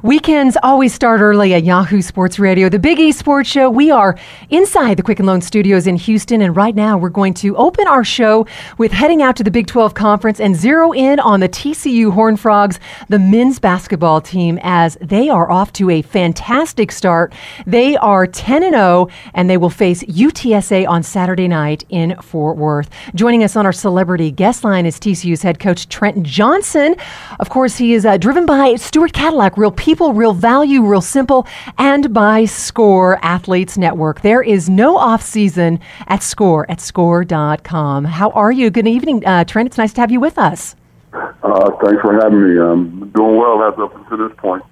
Weekends always start early at Yahoo Sports Radio, the Big E Sports Show. We are inside the Quicken Loan Studios in Houston, and right now we're going to open our show with heading out to the Big 12 Conference and zero in on the TCU Horned Frogs, the men's basketball team, as they are off to a fantastic start. They are 10-0, and they will face UTSA on Saturday night in Fort Worth. Joining us on our celebrity guest line is TCU's head coach Trent Johnson. Of course, he is driven by Stewart Cadillac, real people, real value, real simple, and by SCORE Athletes Network. There is no off-season at SCORE, at score.com. How are you? Good evening, Trent. It's nice to have you with us. Thanks for having me. I'm doing well as up until this point.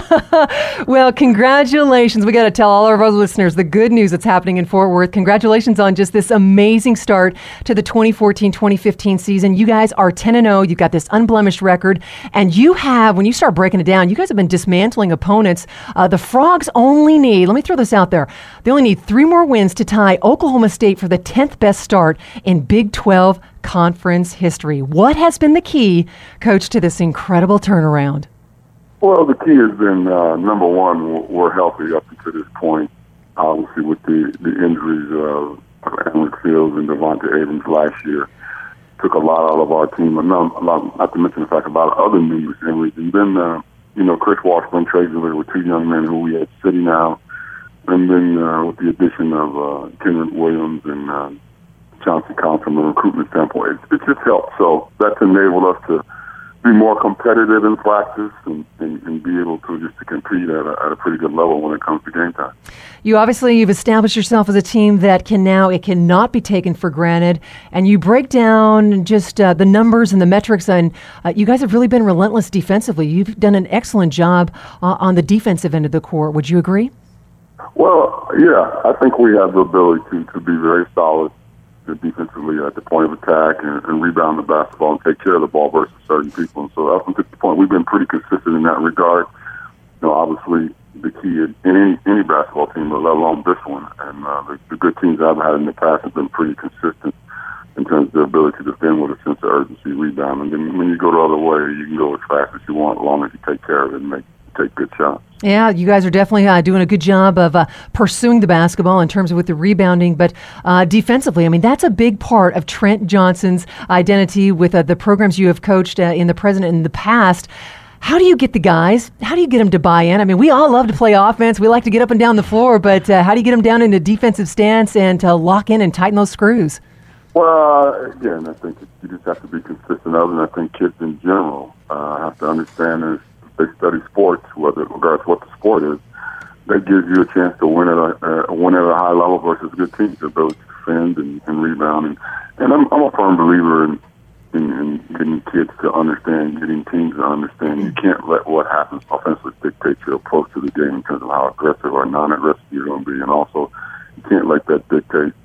Well, congratulations. We got to tell all of our listeners the good news that's happening in Fort Worth. Congratulations on just this amazing start to the 2014-2015 season. You guys are 10-0. You've got this unblemished record. And you have, when you start breaking it down, you guys have been dismantling opponents. The Frogs only need, let me throw this out there, they only need 3 more wins to tie Oklahoma State for the 10th best start in Big 12 conference history. What has been the key, Coach, to this incredible turnaround? Well, the key has been, number one, we're healthy up until this point. Obviously, with the injuries of Alex Fields and Devontae Abrams last year, took a lot out of our team. Not to mention the fact about other numerous injuries. And then, Chris Washburn, Trey Miller were 2 young men who we had sitting now. And then with the addition of Kendrick Williams and Chauncey Counts from a recruitment standpoint, it just helped. So that's enabled us to be more competitive in practice and be able to just to compete at a pretty good level when it comes to game time. You've established yourself as a team that cannot be taken for granted, and you break down just the numbers and the metrics, and you guys have really been relentless defensively. You've done an excellent job on the defensive end of the court. Would you agree? Well, yeah, I think we have the ability to be very solid defensively at the point of attack and rebound the basketball and take care of the ball versus certain people. And so up until this point, we've been pretty consistent in that regard. Obviously, the key in any basketball team, let alone this one, and the good teams I've had in the past have been pretty consistent in terms of their ability to defend with a sense of urgency, rebound. And then when you go the other way, you can go as fast as you want as long as you take care of it and take good shots. Yeah, you guys are definitely doing a good job of pursuing the basketball in terms of with the rebounding, but defensively, I mean, that's a big part of Trent Johnson's identity with the programs you have coached in the present and in the past. How do you get the guys? How do you get them to buy in? I mean, we all love to play offense. We like to get up and down the floor, but how do you get them down into defensive stance and to lock in and tighten those screws? Well, again, I think you just have to be consistent of it, and I think kids in general have to understand this. They study sports, regardless what the sport is, that gives you a chance to win at a high level versus good teams, the ability to defend and rebound. And I'm a firm believer in getting kids to understand, getting teams to understand. You can't let what happens offensively dictate your approach to the game in terms of how aggressive or non-aggressive you're going to be. And also, you can't let that dictate,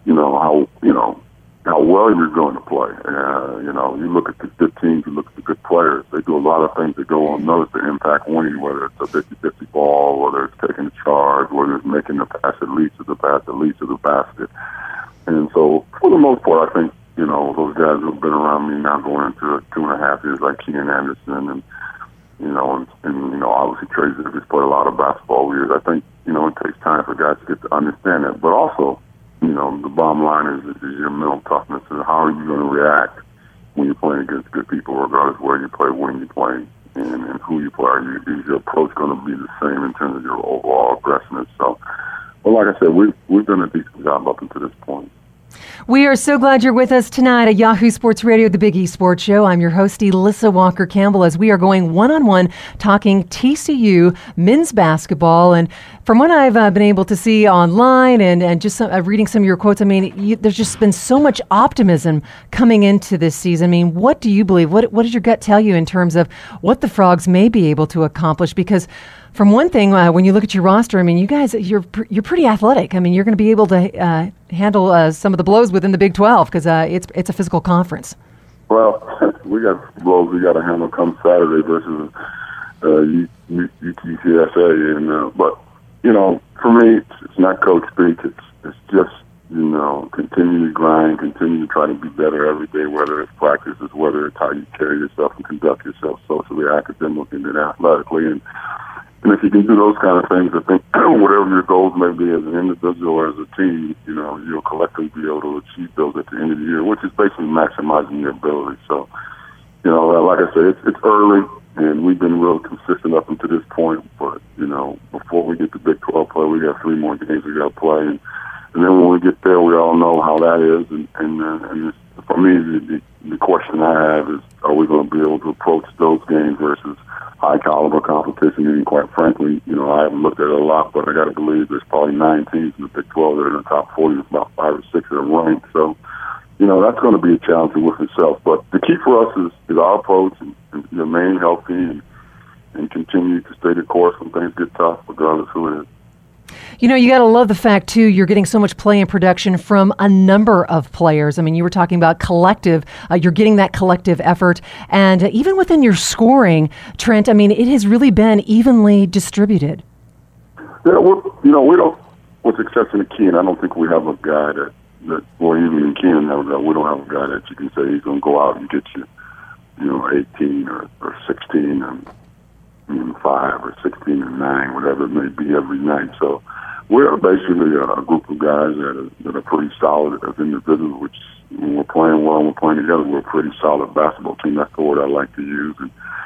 how well you're going to play. You look at the good teams, you look at the good players. They do a lot of things that go unnoticed to impact winning, whether it's a 50-50 ball, whether it's taking a charge, whether it's making the pass that leads to the pass that leads to the basket. And so, for the most part, I think, those guys who've been around me now going into 2.5 years, like Keenan Anderson and obviously Trey Zipper's played a lot of basketball years. I think, it takes time for guys to get to understand that. But also, the bottom line is your mental toughness and how are you going to react when you're playing against good people, regardless of where you play, when you play, and who you play. Is your approach going to be the same in terms of your overall aggressiveness? So, like I said, we've done a decent job up until this point. We are so glad you're with us tonight at Yahoo Sports Radio, the Big E Sports Show. I'm your host, Elissa Walker-Campbell, as we are going one-on-one talking TCU men's basketball. And from what I've been able to see online and just reading some of your quotes, I mean, there's just been so much optimism coming into this season. I mean, what do you believe? What does your gut tell you in terms of what the Frogs may be able to accomplish? Because from one thing, when you look at your roster, I mean, you guys, you're pretty athletic. I mean, you're going to be able to handle some of the blows within the Big 12 because it's a physical conference. Well, we got blows we got to handle come Saturday versus UTSA, but for me, it's not coach speak. It's just continue to grind, continue to try to be better every day, whether it's practices, whether it's how you carry yourself and conduct yourself socially, academically, and then athletically. And if you can do those kind of things, I think whatever your goals may be as an individual or as a team, you'll collectively be able to achieve those at the end of the year, which is basically maximizing your ability. So, like I said, it's early, and we've been real consistent up until this point. But, before we get to Big 12 play, we got 3 more games we got to play. And then when we get there, we all know how that is. And it's, for me, the question I have is, are we going to be able to approach those games versus high-caliber competition? And quite frankly, I haven't looked at it a lot, but I got to believe there's probably 9 teams in the Big 12 that are in the top 40. There's about 5 or 6 that are ranked. So, that's going to be a challenge with itself. But the key for us is our approach and remain healthy and continue to stay the course when things get tough, regardless who it is. You got to love the fact, too, you're getting so much play and production from a number of players. I mean, you were talking about collective. You're getting that collective effort. And even within your scoring, Trent, I mean, it has really been evenly distributed. Yeah, we don't, with the exception of Keenan, I don't think we have a guy that or even in Keenan, we don't have a guy that you can say he's going to go out and get you, 18 or 16 and 5 or 16 and 9, whatever it may be every night. So we're basically a group of guys that are pretty solid as individuals, which when we're playing well and we're playing together, we're a pretty solid basketball team. That's the word I like to use.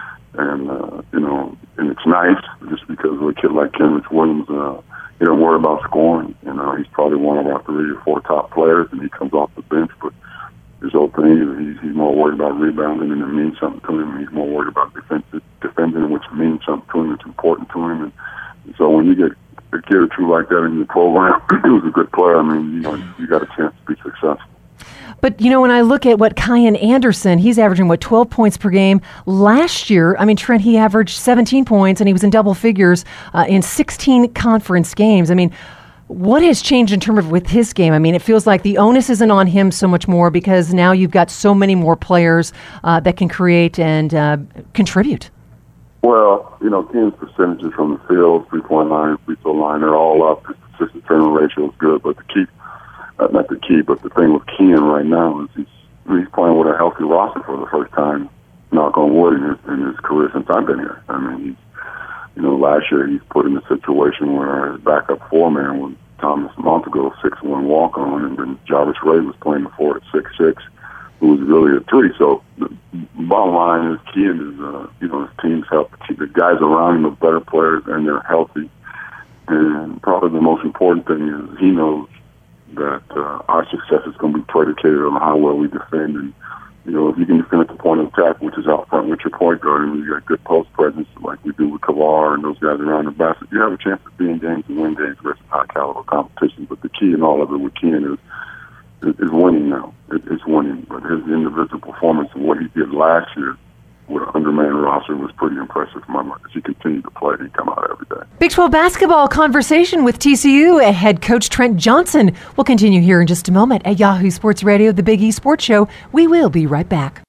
And it's nice just because of a kid like Kenrich Williams, he don't worry about scoring. He's probably one of our 3 or 4 top players, and he comes off the bench, but his whole thing is he's more worried about rebounding, and it means something to him. He's more worried about defending, which means something to him. It's important to him. And so when you get a kid or two like that in your program, who's a good player, I mean, you got a chance to be successful. But, when I look at what Kyan Anderson, he's averaging, 12 points per game. Last year, I mean, Trent, he averaged 17 points, and he was in double figures in 16 conference games. I mean, what has changed in terms of with his game? I mean, it feels like the onus isn't on him so much more because now you've got so many more players that can create and contribute. Well, Ken's percentages from the field, 3-point line, free throw line, they're all up. His assistant turnover ratio is good, but not the key, but the thing with Ken right now is he's playing with a healthy roster for the first time, knock on wood, in his career since I've been here. I mean, last year he's put in a situation where his backup 4-man was Thomas Montego, 6'1" walk-on, and then Jarvis Ray was playing the 4 at 6'6", who was really a 3. So the bottom line is Ken is, his team's help. The guys around him are better players, and they're healthy. And probably the most important thing is he knows that our success is going to be predicated on how well we defend. And, if you can defend at the point of attack, which is out front with your point guard, and you got good post presence like we do with Kavar and those guys around the basket, you have a chance to be in games and win games versus high-caliber competition. But the key in all of it with Ken is winning now. It's winning. But his individual performance and what he did last year with an undermanned roster was pretty impressive for my mind. As he continued to play, he'd come out every day. Big 12 basketball conversation with TCU head coach Trent Johnson. We'll continue here in just a moment at Yahoo Sports Radio, the Big E Sports Show. We will be right back.